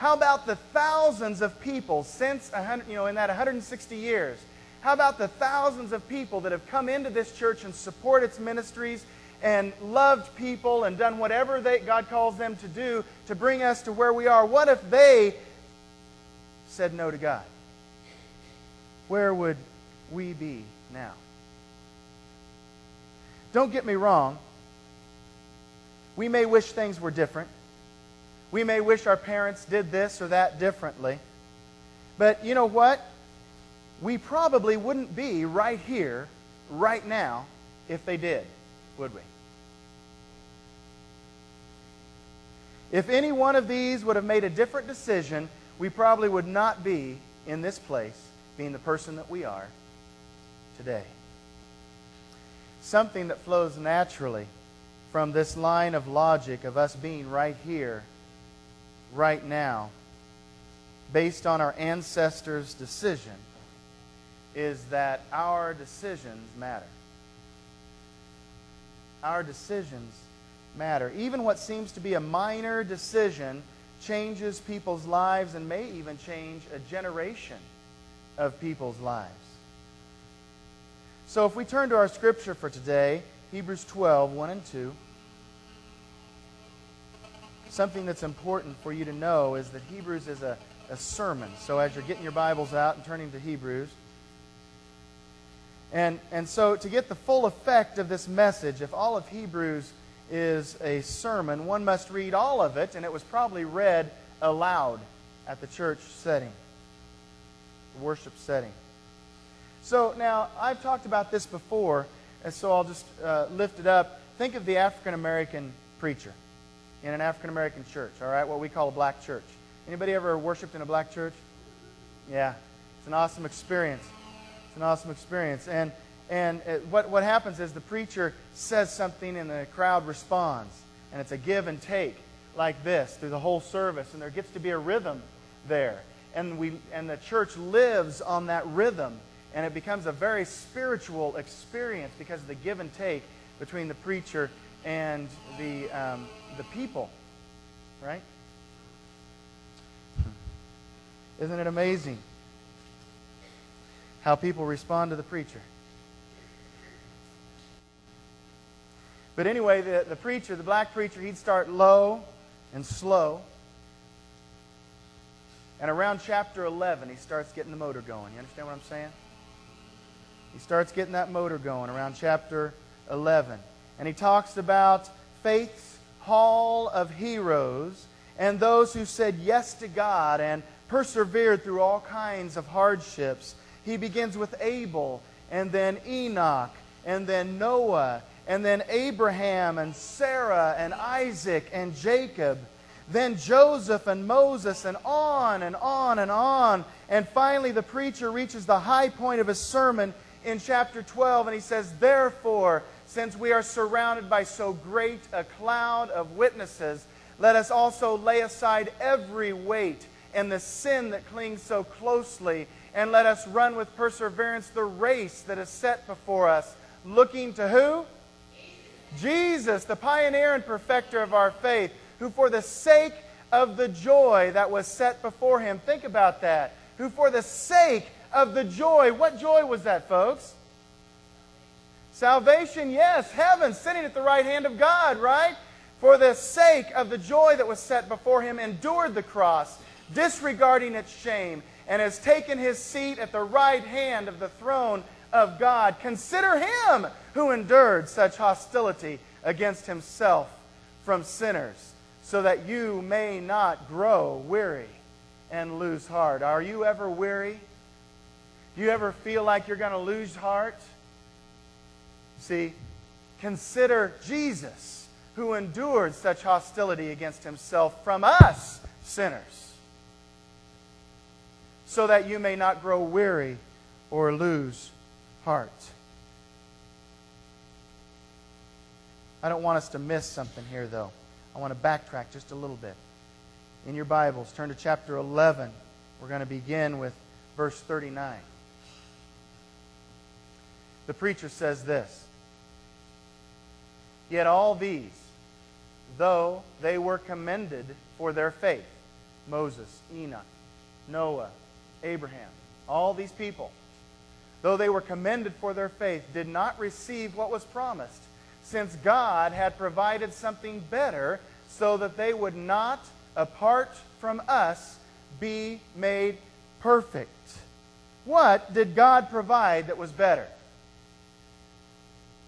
How about the thousands of people since in that 160 years? How about the thousands of people that have come into this church and support its ministries and loved people and done whatever God calls them to do to bring us to where we are? What if they said no to God? Where would we be now? Don't get me wrong. We may wish things were different. We may wish our parents did this or that differently. But you know what? We probably wouldn't be right here, right now, if they did, would we? If any one of these would have made a different decision, we probably would not be in this place, being the person that we are today. Something that flows naturally from this line of logic of us being right here, right now, based on our ancestors' decision, is that our decisions matter. Our decisions matter. Even what seems to be a minor decision changes people's lives and may even change a generation of people's lives. So if we turn to our scripture for today, Hebrews 12, 1 and 2, something that's important for you to know is that Hebrews is a sermon. So as you're getting your Bibles out and turning to Hebrews, and so to get the full effect of this message, if all of Hebrews is a sermon, one must read all of it, and it was probably read aloud at the church setting, the worship setting. So now, I've talked about this before, and so I'll just lift it up. Think of the African-American preacher in an African-American church, all right, what we call a black church. Anybody ever worshipped in a black church? Yeah, it's an awesome experience. It's an awesome experience. And what happens is the preacher says something and the crowd responds. And it's a give and take like this through the whole service. And there gets to be a rhythm there. And the church lives on that rhythm. And it becomes a very spiritual experience because of the give and take between the preacher and the people. Right? Isn't it amazing how people respond to the preacher? But anyway, the preacher, the black preacher, he'd start low and slow. And around chapter 11, he starts getting the motor going. You understand what I'm saying? He starts getting that motor going around chapter 11. And he talks about faith's hall of heroes and those who said yes to God and persevered through all kinds of hardships. He begins with Abel, and then Enoch, and then Noah, and then Abraham and Sarah and Isaac and Jacob, then Joseph and Moses, and on and on and on. And finally the preacher reaches the high point of his sermon in chapter 12, and he says, "Therefore, since we are surrounded by so great a cloud of witnesses, let us also lay aside every weight and the sin that clings so closely, and let us run with perseverance the race that is set before us, looking to who? Jesus, the pioneer and perfecter of our faith, who for the sake of the joy that was set before him," think about that, who for the sake of the joy, what joy was that, folks? Salvation, yes, heaven, sitting at the right hand of God, right? For the sake of the joy that was set before him, endured the cross, disregarding its shame, and has taken his seat at the right hand of the throne of God. Consider him who endured such hostility against himself from sinners, so that you may not grow weary and lose heart. Are you ever weary? Do you ever feel like you're going to lose heart? See, consider Jesus, who endured such hostility against himself from us, sinners, so that you may not grow weary or lose heart. I don't want us to miss something here, though. I want to backtrack just a little bit. In your Bibles, turn to chapter 11. We're going to begin with verse 39. The preacher says this: "Yet all these, though they were commended for their faith," Moses, Enoch, Noah, Abraham, all these people, though they were commended for their faith, did not receive what was promised, since God had provided something better, so that they would not, apart from us, be made perfect. What did God provide that was better?